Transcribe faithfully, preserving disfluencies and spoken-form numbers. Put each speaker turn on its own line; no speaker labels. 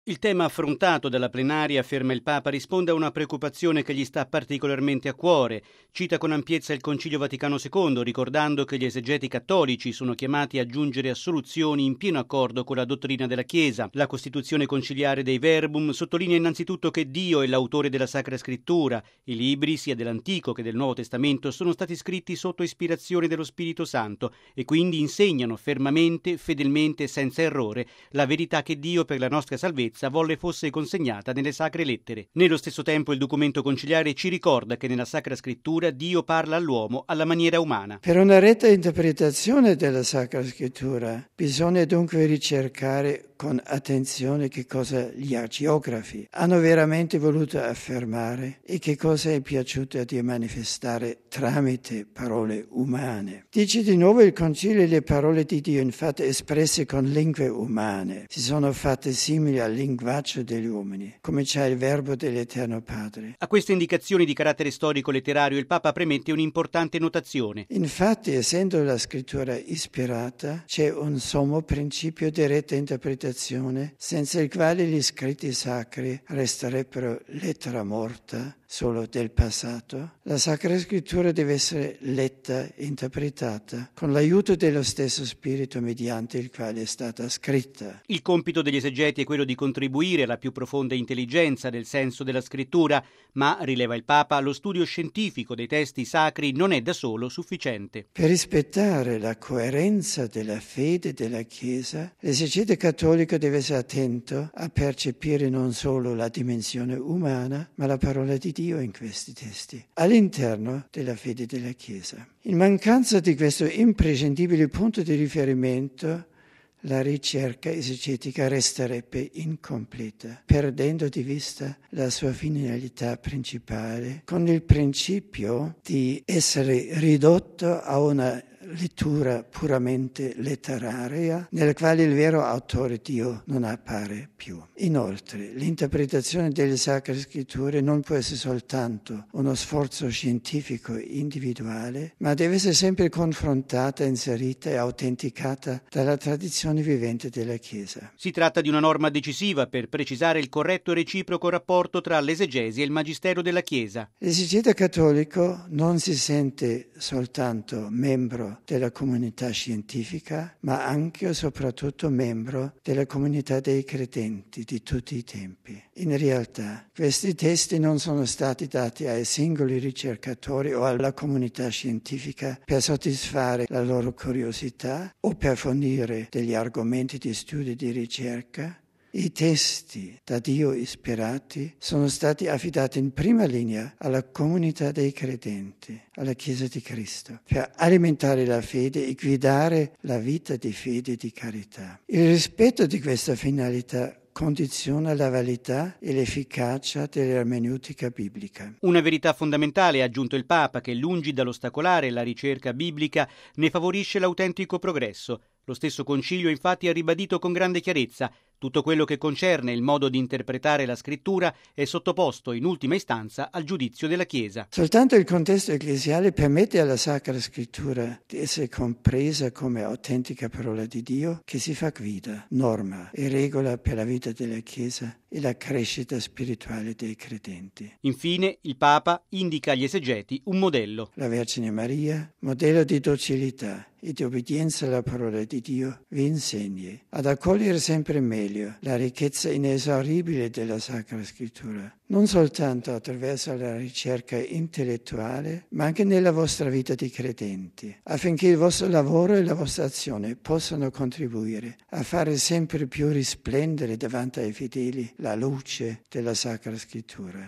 Il tema affrontato dalla plenaria, afferma il Papa, risponde a una preoccupazione che gli sta particolarmente a cuore. Cita con ampiezza il Concilio Vaticano secondo, ricordando che gli esegeti cattolici sono chiamati a giungere a soluzioni in pieno accordo con la dottrina della Chiesa. La Costituzione conciliare dei Verbum sottolinea innanzitutto che Dio è l'autore della Sacra Scrittura. I libri, sia dell'Antico che del Nuovo Testamento, sono stati scritti sotto ispirazione dello Spirito Santo e quindi insegnano fermamente, fedelmente e senza errore la verità che Dio, per la nostra salvezza, volle fosse consegnata nelle sacre lettere. Nello stesso tempo il documento conciliare ci ricorda che nella Sacra Scrittura Dio parla all'uomo alla maniera umana.
Per una retta interpretazione della Sacra Scrittura bisogna dunque ricercare con attenzione che cosa gli agiografi hanno veramente voluto affermare e che cosa è piaciuto a Dio manifestare tramite parole umane. Dice di nuovo il Concilio: le parole di Dio, infatti espresse con lingue umane, si sono fatte simili al linguaggio degli uomini, come c'è il verbo dell'Eterno Padre.
A queste indicazioni di carattere storico-letterario il Papa premette un'importante notazione.
Infatti, essendo la scrittura ispirata, c'è un sommo principio di retta interpretazione, senza il quale gli scritti sacri resterebbero lettera morta solo del passato. La Sacra Scrittura deve essere letta e interpretata con l'aiuto dello stesso Spirito mediante il quale è stata scritta.
Il compito degli esegeti è quello di contribuire alla più profonda intelligenza del senso della Scrittura, ma, rileva il Papa, lo studio scientifico dei testi sacri non è da solo sufficiente.
Per rispettare la coerenza della fede della Chiesa, l'esegete cattolico deve essere attento a percepire non solo la dimensione umana, ma la parola di Dio in questi testi, all'interno della fede della Chiesa. In mancanza di questo imprescindibile punto di riferimento, la ricerca esegetica resterebbe incompleta, perdendo di vista la sua finalità principale, con il principio di essere ridotto a una lettura puramente letteraria, nella quale il vero autore Dio non appare più. Inoltre, l'interpretazione delle Sacre Scritture non può essere soltanto uno sforzo scientifico individuale, ma deve essere sempre confrontata, inserita e autenticata dalla tradizione vivente della Chiesa.
Si tratta di una norma decisiva per precisare il corretto e reciproco rapporto tra l'esegesi e il magistero della Chiesa.
L'esegeta cattolico non si sente soltanto membro della comunità scientifica, ma anche e soprattutto membro della comunità dei credenti di tutti i tempi. In realtà, questi testi non sono stati dati ai singoli ricercatori o alla comunità scientifica per soddisfare la loro curiosità o per fornire degli argomenti di studio e di ricerca. I testi da Dio ispirati sono stati affidati in prima linea alla comunità dei credenti, alla Chiesa di Cristo, per alimentare la fede e guidare la vita di fede e di carità. Il rispetto di questa finalità condiziona la validità e l'efficacia dell'ermeneutica biblica.
Una verità fondamentale, ha aggiunto il Papa, che lungi dall'ostacolare la ricerca biblica ne favorisce l'autentico progresso. Lo stesso Concilio infatti ha ribadito con grande chiarezza: tutto quello che concerne il modo di interpretare la Scrittura è sottoposto in ultima istanza al giudizio della Chiesa.
Soltanto il contesto ecclesiale permette alla Sacra Scrittura di essere compresa come autentica parola di Dio che si fa guida, norma e regola per la vita della Chiesa e la crescita spirituale dei credenti.
Infine, il Papa indica agli esegeti un modello.
La Vergine Maria, modello di docilità e di obbedienza alla parola di Dio, vi insegni ad accogliere sempre meglio la ricchezza inesauribile della Sacra Scrittura, non soltanto attraverso la ricerca intellettuale, ma anche nella vostra vita di credenti, affinché il vostro lavoro e la vostra azione possano contribuire a fare sempre più risplendere davanti ai fedeli la luce della Sacra Scrittura.